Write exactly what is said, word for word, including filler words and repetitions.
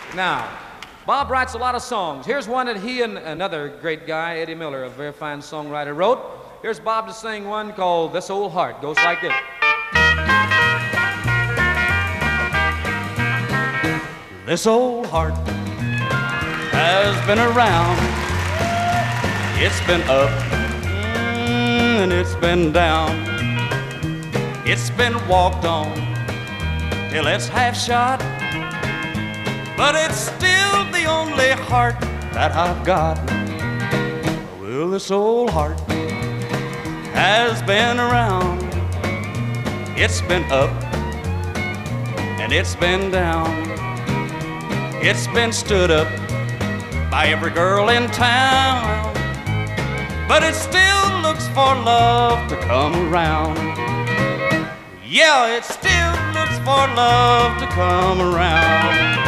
Now, Bob writes a lot of songs. Here's one that he and another great guy, Eddie Miller, a very fine songwriter, wrote. Here's Bob to sing one called This Old Heart. Goes like this. This old heart has been around. It's been up mm, and it's been down. It's been walked on till it's half shot, but it's still the only heart that I've got. Well, this old heart has been around. It's been up and it's been down. It's been stood up by every girl in town, but it still looks for love to come around. Yeah, it still looks for love to come around.